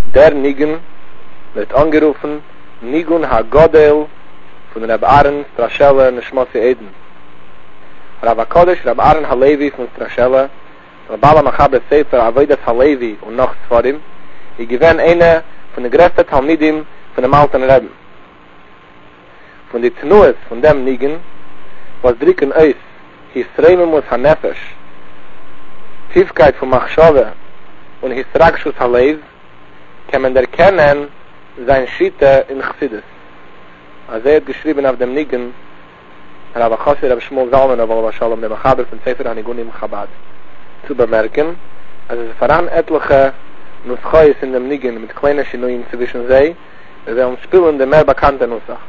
Der Nigen wird angerufen Nigun HaGodel von Reb Aaron Strashelle Nishmasi Eden. Rav HaKodesh, Reb Aaron Halevi von Strashelle, Rabala Machaber Sefer Avodas Halevi und noch Sfarim, gewähnt eine von den größten Talmidim von dem alten Rebbe. Von den Tnues von dem Nigen, was drücken aus, Hisreimumus HaNefesh, Tiefkeit von Machshove und Hisrakshus Halev, kann man erkennen sein Schiete in Chassidus. Als hat geschrieben auf dem Nigen, Rav Achashi, Rav Shmuel Zalman, Rav Shalom, der Machaber von Sefer Hanigunim Chabad, zu bemerken, als es voran etliche Nuschais in dem Nigen mit kleinen Shinuim zwischen sie, wir werden spielen der mehr bekannte Nussach.